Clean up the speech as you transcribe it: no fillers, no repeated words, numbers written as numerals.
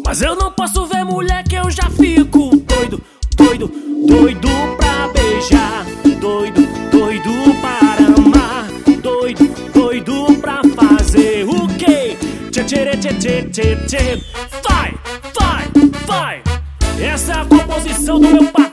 Mas eu não posso ver mulher que eu já fico doido, doido, doido pra beijar. Doido, doido para amar. Doido, doido pra fazer o quê? Tchê, tchê, tchê, tchê, tchê, tchê. Vai, vai, vai. Essa é a composição do meu parceiro.